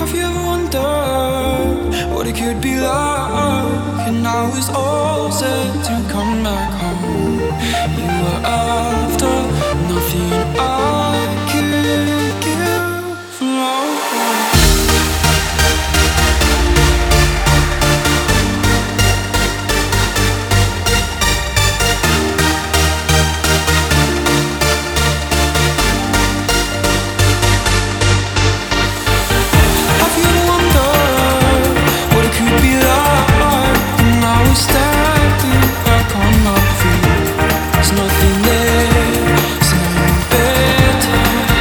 Have you ever wondered what it could be like? And now it's all set to come back home. You were after nothing I could give. No. Standing back on my feet, there's nothing there, there's nothing better.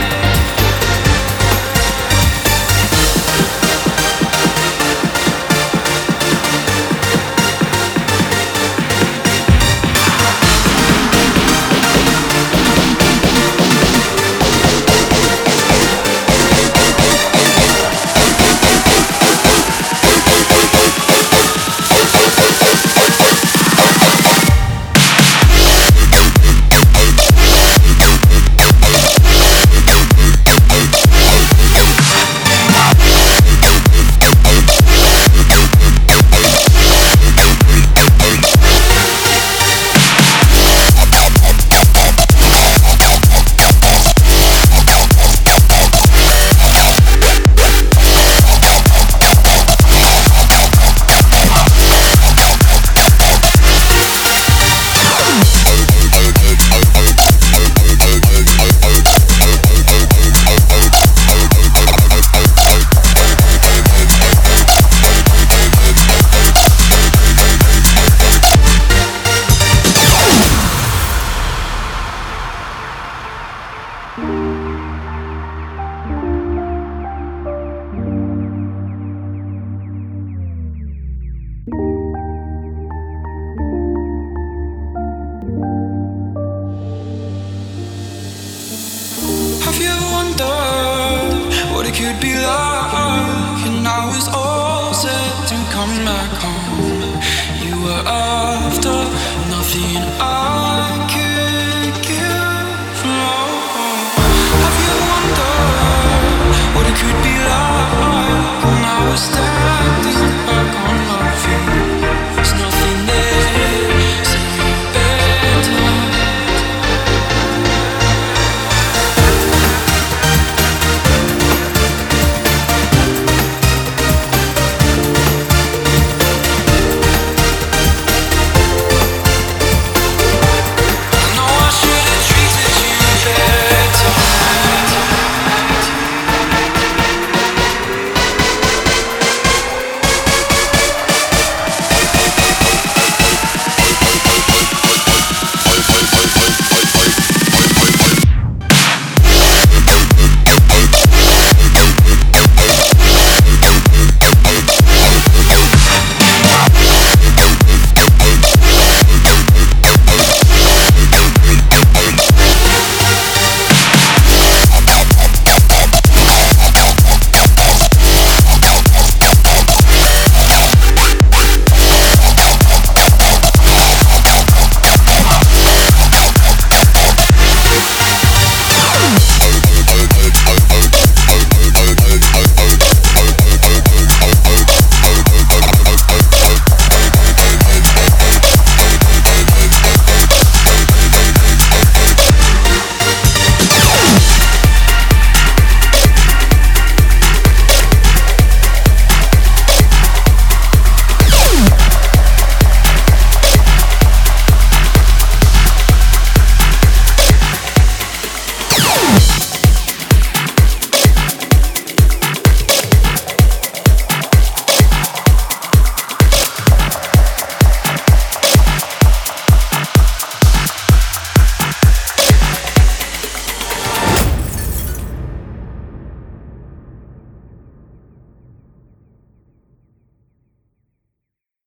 Have you ever wondered what it could be like? And now it's all set to come back home. You were after nothing I could give. No. Have you ever wondered what it could be like? And now it's